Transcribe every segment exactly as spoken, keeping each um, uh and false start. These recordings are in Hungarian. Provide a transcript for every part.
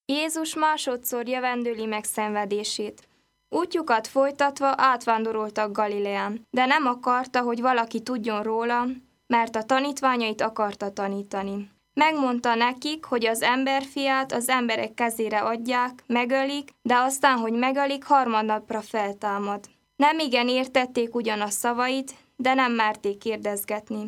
Jézus másodszor jövendőli meg szenvedését. Útjukat folytatva átvándoroltak Galileán, de nem akarta, hogy valaki tudjon róla, mert a tanítványait akarta tanítani. Megmondta nekik, hogy az emberfiát az emberek kezére adják, megölik, de aztán, hogy megölik, harmadnapra feltámad. Nem igen értették ugyan a szavait, de nem merték kérdezgetni.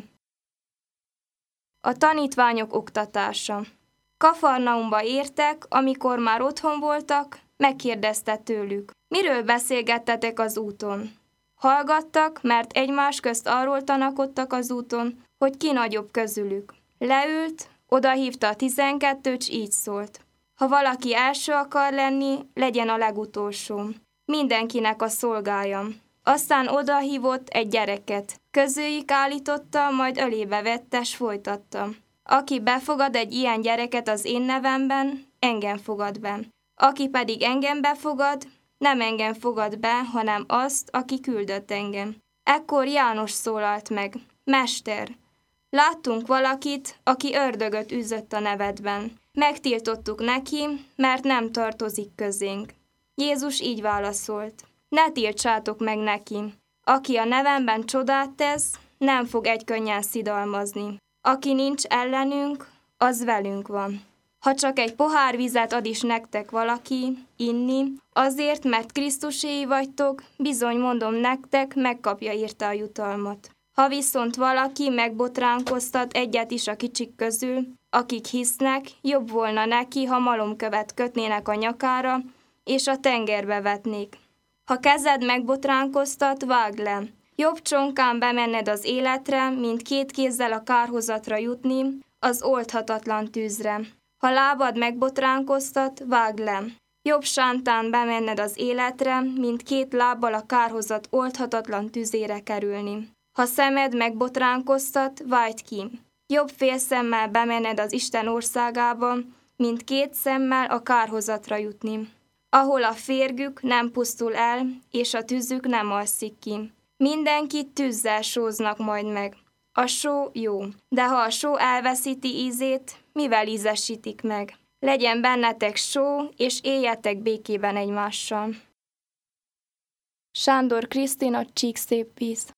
A tanítványok oktatása. Kafarnaumba értek, amikor már otthon voltak, megkérdezte tőlük: miről beszélgettetek az úton? Hallgattak, mert egymás közt arról tanakodtak az úton, hogy ki nagyobb közülük. Leült, odahívta a tizenkettőt, s így szólt: ha valaki első akar lenni, legyen a legutolsó. Mindenkinek a szolgája. Aztán odahívott egy gyereket. Közőjük állította, majd ölébe vette, s folytatta: aki befogad egy ilyen gyereket az én nevemben, engem fogad be. Aki pedig engem befogad, nem engem fogad be, hanem azt, aki küldött engem. Ekkor János szólalt meg: Mester, láttunk valakit, aki ördögöt űzött a nevedben. Megtiltottuk neki, mert nem tartozik közénk. Jézus így válaszolt: ne tiltsátok meg neki. Aki a nevemben csodát tesz, nem fog egykönnyen szidalmazni. Aki nincs ellenünk, az velünk van. Ha csak egy pohár vizet ad is nektek valaki, inni, azért, mert Krisztuséi vagytok, bizony mondom nektek, megkapja érte a jutalmat. Ha viszont valaki megbotránkoztat egyet is a kicsik közül, akik hisznek, jobb volna neki, ha malomkövet kötnének a nyakára, és a tengerbe vetnék. Ha kezed megbotránkoztat, vágd le. Jobb csonkán bemenned az életre, mint két kézzel a kárhozatra jutni, az oldhatatlan tűzre. Ha lábad megbotránkoztat, vágd le. Jobb sántán bemenned az életre, mint két lábbal a kárhozat oldhatatlan tüzére kerülni. Ha szemed megbotránkoztat, vágd ki. Jobb fél szemmel bemenned az Isten országába, mint két szemmel a kárhozatra jutni, ahol a férgük nem pusztul el, és a tüzük nem alszik ki. Mindenkit tűzzel sóznak majd meg. A só jó, de ha a só elveszíti ízét, mivel ízesítik meg? Legyen bennetek só, és éljetek békében egymással. Sándor Krisztina, Csíkszép víz.